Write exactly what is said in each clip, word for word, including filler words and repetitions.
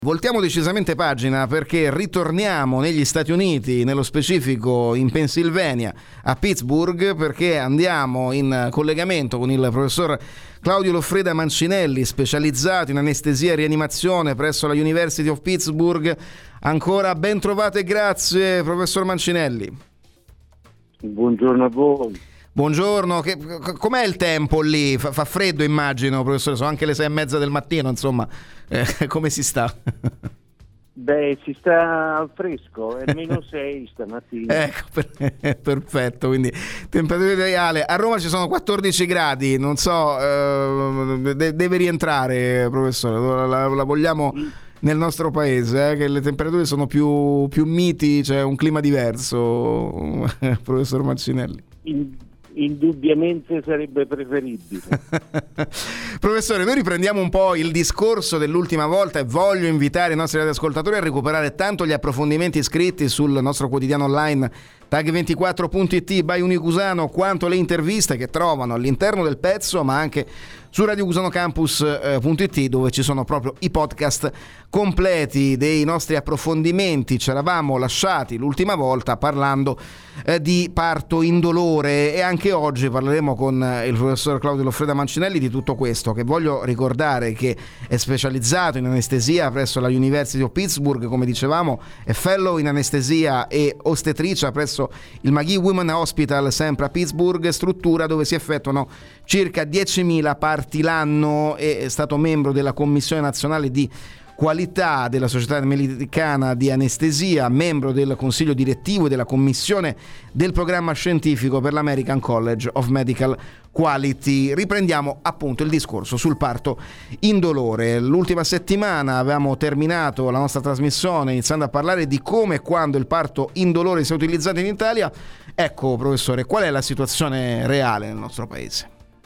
Voltiamo decisamente pagina perché ritorniamo negli Stati Uniti, nello specifico in Pennsylvania, a Pittsburgh, perché andiamo in collegamento con il professor Claudio Loffreda Mancinelli, specializzato in anestesia e rianimazione presso la University of Pittsburgh. Ancora ben trovate e grazie, professor Mancinelli. Buongiorno a voi. Buongiorno, che, com'è il tempo lì? Fa, fa freddo immagino, professore, sono anche le sei e mezza del mattino, insomma, eh, come si sta? Beh, si sta al fresco, è meno sei stamattina. Ecco, per, perfetto, quindi temperatura ideale. A Roma ci sono quattordici gradi, non so, eh, de- deve rientrare, professore, la, la vogliamo nel nostro paese, eh, che le temperature sono più, più miti, c'è cioè un clima diverso, professor Mancinelli. In... Indubbiamente sarebbe preferibile. Professore, noi riprendiamo un po' il discorso dell'ultima volta e voglio invitare i nostri radioascoltatori a recuperare tanto gli approfondimenti scritti sul nostro quotidiano online tag ventiquattro punto it by Unicusano, quanto le interviste che trovano all'interno del pezzo, ma anche su radio cusano campus punto it, dove ci sono proprio i podcast completi dei nostri approfondimenti. Ci eravamo lasciati l'ultima volta parlando eh, di parto indolore e anche oggi parleremo con il professor Claudio Loffreda Mancinelli di tutto questo, che voglio ricordare che è specializzato in anestesia presso la University of Pittsburgh, come dicevamo, è fellow in anestesia e ostetricia presso il McGee Women Hospital, sempre a Pittsburgh, struttura dove si effettuano circa diecimila parti l'anno. È stato membro della Commissione Nazionale di Qualità della Società Americana di Anestesia, membro del Consiglio Direttivo e della Commissione del Programma Scientifico per l'American College of Medical Quality. Riprendiamo appunto il discorso sul parto indolore. L'ultima settimana avevamo terminato la nostra trasmissione iniziando a parlare di come e quando il parto indolore sia utilizzato in Italia. Ecco, professore, qual è la situazione reale nel nostro paese?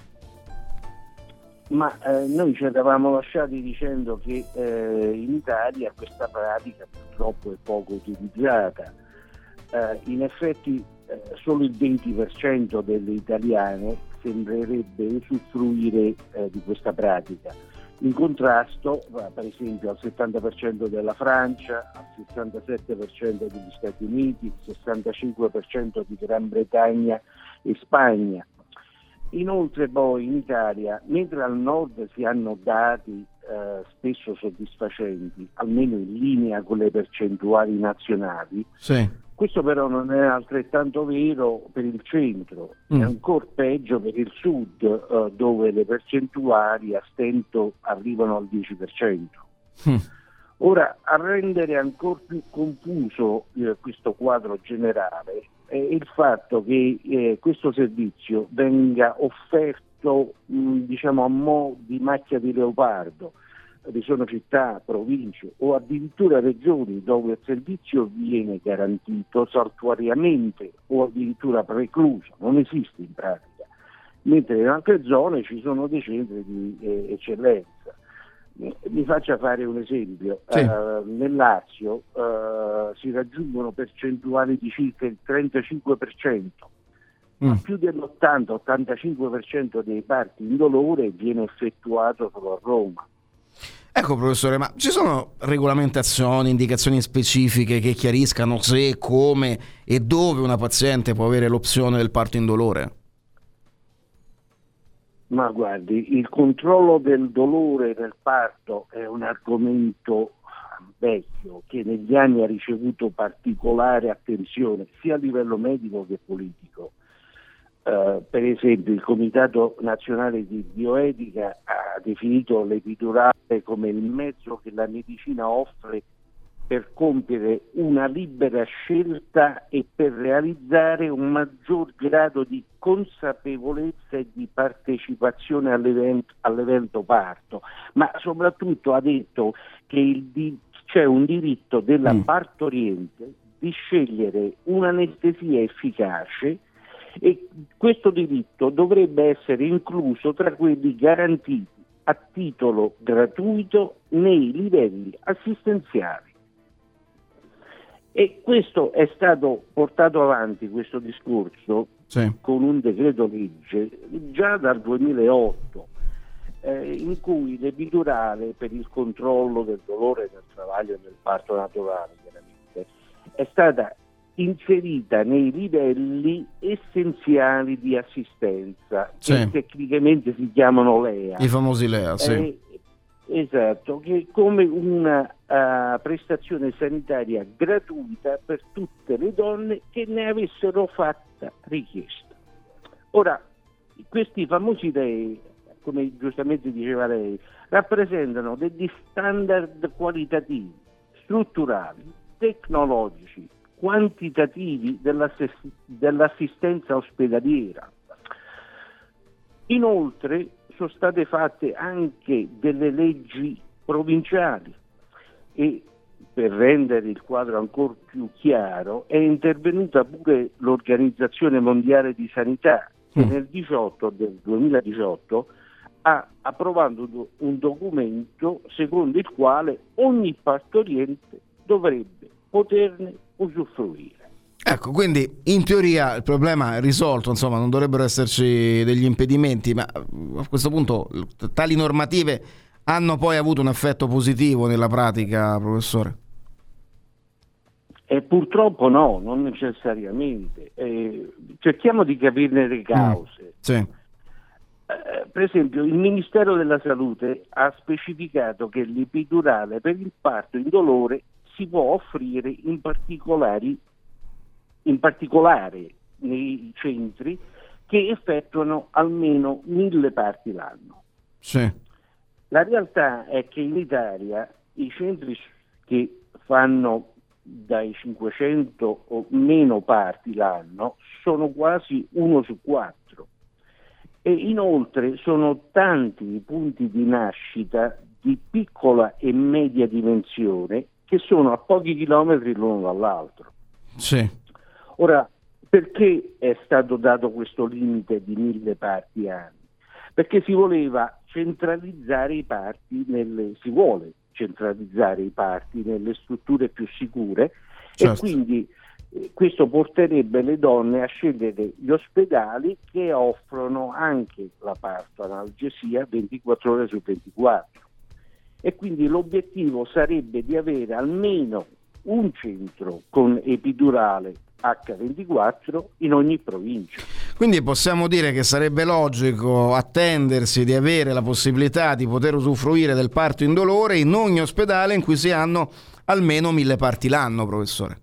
Ma eh, noi ci eravamo lasciati dicendo che eh, in Italia questa pratica purtroppo è poco utilizzata. Eh, in effetti eh, solo il venti per cento delle italiane sembrerebbe usufruire eh, di questa pratica. In contrasto, per esempio, al settanta per cento della Francia, al sessantasette per cento degli Stati Uniti, al sessantacinque per cento di Gran Bretagna e Spagna. Inoltre poi in Italia, mentre al nord si hanno dati eh, spesso soddisfacenti, almeno in linea con le percentuali nazionali, sì. Questo però non è altrettanto vero per il centro, mm. è ancora peggio per il sud, eh, dove le percentuali a stento arrivano al dieci per cento. Mm. Ora, a rendere ancora più confuso eh, questo quadro generale è il fatto che eh, questo servizio venga offerto mh, diciamo a mo' di macchia di leopardo. Vi sono città, province o addirittura regioni dove il servizio viene garantito saltuariamente o addirittura precluso, non esiste in pratica, mentre in altre zone ci sono dei centri di eh, eccellenza. Mi faccia fare un esempio, sì. uh, nel Lazio uh, si raggiungono percentuali di circa il trentacinque per cento, mm. ma più dell'ottanta ottantacinque per cento dei parti indolore viene effettuato solo a Roma. Ecco professore, ma ci sono regolamentazioni, indicazioni specifiche che chiariscano se, come e dove una paziente può avere l'opzione del parto indolore? Ma guardi, il controllo del dolore nel parto è un argomento vecchio che negli anni ha ricevuto particolare attenzione sia a livello medico che politico. Uh, per esempio il Comitato Nazionale di Bioetica ha definito l'epidurale come il mezzo che la medicina offre per compiere una libera scelta e per realizzare un maggior grado di consapevolezza e di partecipazione all'evento, all'evento parto, ma soprattutto ha detto che il di, c'è un diritto della mm. partoriente di scegliere un'anestesia efficace e questo diritto dovrebbe essere incluso tra quelli garantiti a titolo gratuito nei livelli assistenziali. E questo è stato portato avanti, questo discorso, sì. con un decreto legge già dal duemilaotto. eh, in cui l'epidurale, per il controllo del dolore nel travaglio e nel parto naturale, chiaramente, è stata inserita nei livelli essenziali di assistenza, sì, che tecnicamente si chiamano L E A. I famosi L E A, sì. Eh, esatto, che come una uh, prestazione sanitaria gratuita per tutte le donne che ne avessero fatta richiesta. Ora, questi famosi L E A, come giustamente diceva lei, rappresentano degli standard qualitativi, strutturali, tecnologici, quantitativi dell'assistenza ospedaliera. Inoltre sono state fatte anche delle leggi provinciali e, per rendere il quadro ancora più chiaro, è intervenuta pure l'Organizzazione Mondiale di Sanità, che mm. nel diciotto del duemiladiciotto ha approvato un documento secondo il quale ogni partoriente dovrebbe poterne usufruire. Ecco, quindi in teoria il problema è risolto, insomma, non dovrebbero esserci degli impedimenti, ma a questo punto tali normative hanno poi avuto un effetto positivo nella pratica, professore? E purtroppo no, non necessariamente. Eh, cerchiamo di capirne le cause. Mm, sì. Eh, per esempio, il Ministero della Salute ha specificato che l'epidurale per il parto indolore si può offrire in particolari in particolare nei centri che effettuano almeno mille parti l'anno. Sì. La realtà è che in Italia i centri che fanno dai cinquecento o meno parti l'anno sono quasi uno su quattro e inoltre sono tanti i punti di nascita di piccola e media dimensione che sono a pochi chilometri l'uno dall'altro. Sì. Ora, perché è stato dato questo limite di mille parti anni? Perché si voleva centralizzare i parti nelle, si vuole centralizzare i parti nelle strutture più sicure, certo. E quindi eh, questo porterebbe le donne a scegliere gli ospedali che offrono anche la parto analgesia ventiquattro ore su ventiquattro. E quindi l'obiettivo sarebbe di avere almeno un centro con epidurale acca ventiquattro in ogni provincia. Quindi possiamo dire che sarebbe logico attendersi di avere la possibilità di poter usufruire del parto indolore in ogni ospedale in cui si hanno almeno mille parti l'anno, professore.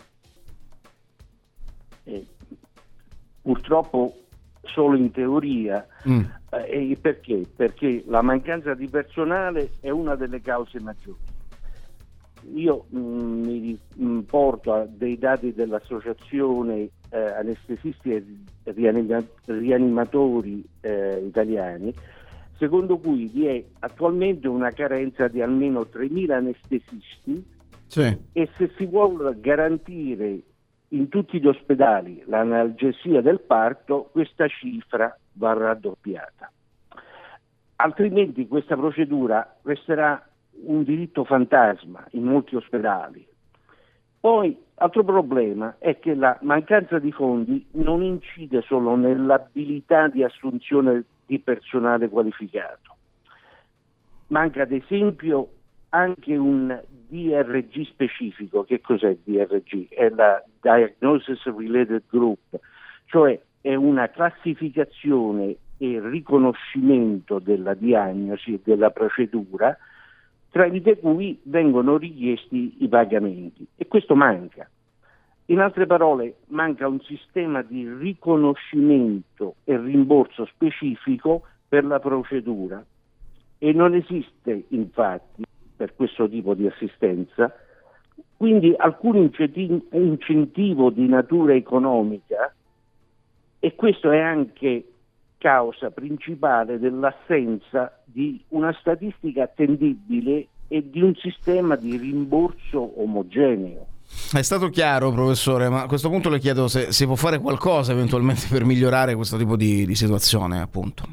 Eh, purtroppo solo in teoria. Mm. Eh, e perché? Perché la mancanza di personale è una delle cause maggiori. Io mh, mi porto a dei dati dell'associazione eh, anestesisti e rianima- rianimatori eh, italiani, secondo cui vi è attualmente una carenza di almeno tremila anestesisti, sì. E se si vuole garantire in tutti gli ospedali l'analgesia del parto, questa cifra va raddoppiata. Altrimenti questa procedura resterà un diritto fantasma in molti ospedali. Poi, altro problema è che la mancanza di fondi non incide solo nell'abilità di assunzione di personale qualificato. Manca ad esempio anche un D R G specifico. Che cos'è il D R G? È la Diagnosis Related Group, cioè è una classificazione e riconoscimento della diagnosi e della procedura tramite cui vengono richiesti i pagamenti, e questo manca. In altre parole, manca un sistema di riconoscimento e rimborso specifico per la procedura e non esiste infatti per questo tipo di assistenza, quindi alcun incentivo di natura economica, e questo è anche causa principale dell'assenza di una statistica attendibile e di un sistema di rimborso omogeneo. È stato chiaro, professore, ma a questo punto le chiedo se si può fare qualcosa eventualmente per migliorare questo tipo di, di situazione, appunto.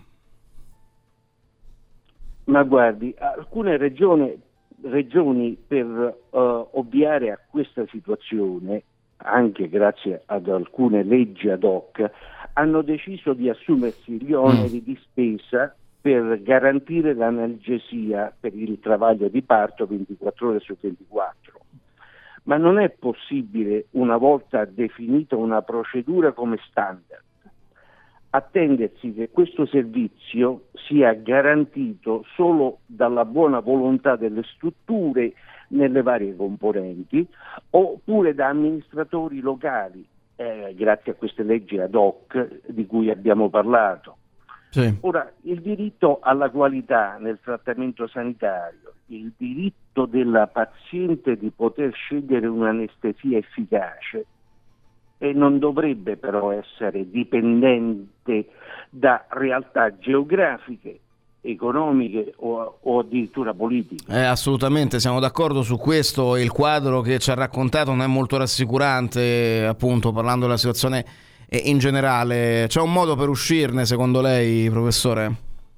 Ma guardi, alcune regioni, regioni per uh, ovviare a questa situazione, anche grazie ad alcune leggi ad hoc, hanno deciso di assumersi gli oneri mm. di spesa per garantire l'analgesia per il travaglio di parto ventiquattro ore su ventiquattro. Ma non è possibile, una volta definita una procedura come standard, attendersi che questo servizio sia garantito solo dalla buona volontà delle strutture nelle varie componenti, oppure da amministratori locali, eh, grazie a queste leggi ad hoc di cui abbiamo parlato. Sì. Ora, il diritto alla qualità nel trattamento sanitario, il diritto della paziente di poter scegliere un'anestesia efficace, e non dovrebbe però essere dipendente da realtà geografiche, economiche o, o addirittura politiche. Eh, assolutamente, siamo d'accordo su questo. Il quadro che ci ha raccontato non è molto rassicurante, appunto, parlando della situazione in generale. C'è un modo per uscirne, secondo lei, professore?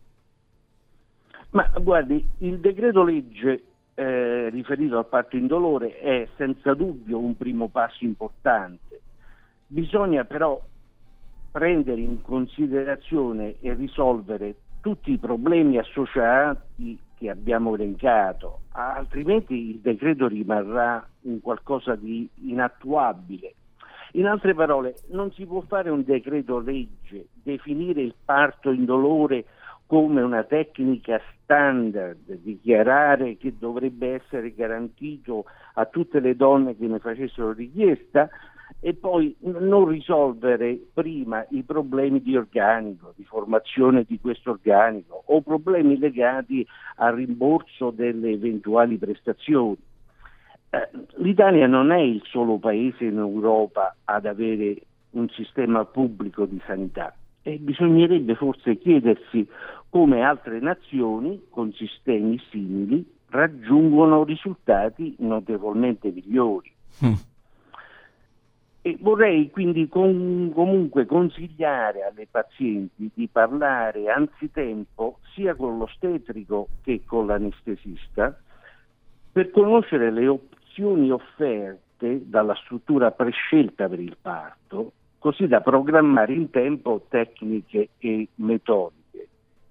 Ma guardi, il decreto legge eh, riferito al parto indolore è senza dubbio un primo passo importante. Bisogna però prendere in considerazione e risolvere tutti i problemi associati che abbiamo elencato, altrimenti il decreto rimarrà un qualcosa di inattuabile. In altre parole, non si può fare un decreto legge, definire il parto indolore come una tecnica standard, dichiarare che dovrebbe essere garantito a tutte le donne che ne facessero richiesta, e poi non risolvere prima i problemi di organico, di formazione di questo organico, o problemi legati al rimborso delle eventuali prestazioni. Eh, L'Italia non è il solo paese in Europa ad avere un sistema pubblico di sanità, e bisognerebbe forse chiedersi come altre nazioni con sistemi simili raggiungono risultati notevolmente migliori. Mm. E vorrei quindi con, comunque consigliare alle pazienti di parlare anzitempo sia con l'ostetrico che con l'anestesista per conoscere le opzioni offerte dalla struttura prescelta per il parto, così da programmare in tempo tecniche e metodiche.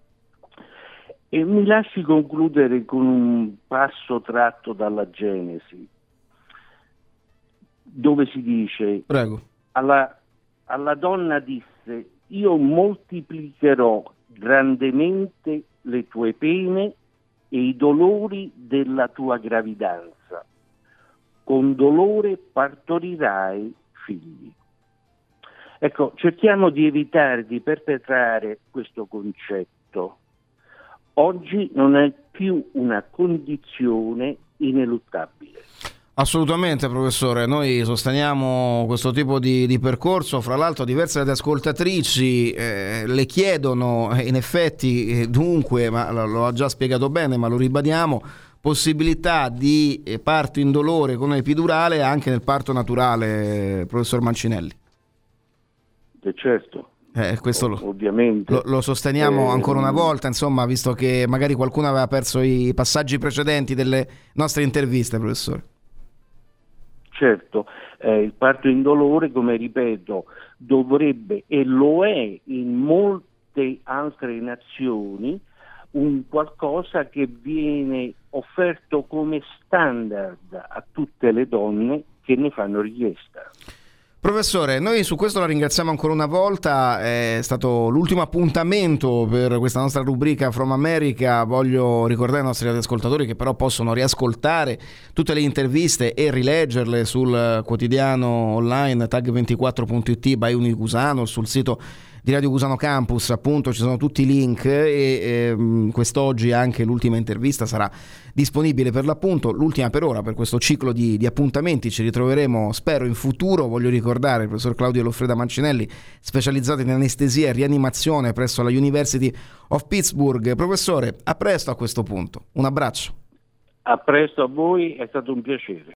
E mi lasci concludere con un passo tratto dalla Genesi, dove si dice: Prego. Alla, alla donna disse: io moltiplicherò grandemente le tue pene e i dolori della tua gravidanza, con dolore partorirai figli. Ecco, cerchiamo di evitare di perpetrare questo concetto. Oggi non è più una condizione ineluttabile. Assolutamente, professore, noi sosteniamo questo tipo di, di percorso. Fra l'altro diverse ascoltatrici eh, le chiedono, in effetti, eh, dunque, ma lo, lo ha già spiegato bene, ma lo ribadiamo, possibilità di eh, parto indolore con epidurale anche nel parto naturale, professor Mancinelli. Eh, certo. Eh, questo lo, ovviamente lo, lo sosteniamo eh, ancora una volta, insomma, visto che magari qualcuno aveva perso i passaggi precedenti delle nostre interviste, professore. Certo, eh, il parto indolore, come ripeto, dovrebbe, e lo è in molte altre nazioni, un qualcosa che viene offerto come standard a tutte le donne che ne fanno richiesta. Professore, noi su questo la ringraziamo ancora una volta, è stato l'ultimo appuntamento per questa nostra rubrica From America. Voglio ricordare ai nostri ascoltatori che però possono riascoltare tutte le interviste e rileggerle sul quotidiano online tag ventiquattro punto it by Unicusano, sul sito di Radio Cusano Campus, appunto ci sono tutti i link, e ehm, quest'oggi anche l'ultima intervista sarà disponibile, per l'appunto l'ultima per ora per questo ciclo di, di appuntamenti. Ci ritroveremo, spero, in futuro. Voglio ricordare il professor Claudio Loffreda Mancinelli, specializzato in anestesia e rianimazione presso la University of Pittsburgh. Professore, a presto a questo punto, un abbraccio. A presto a voi, è stato un piacere.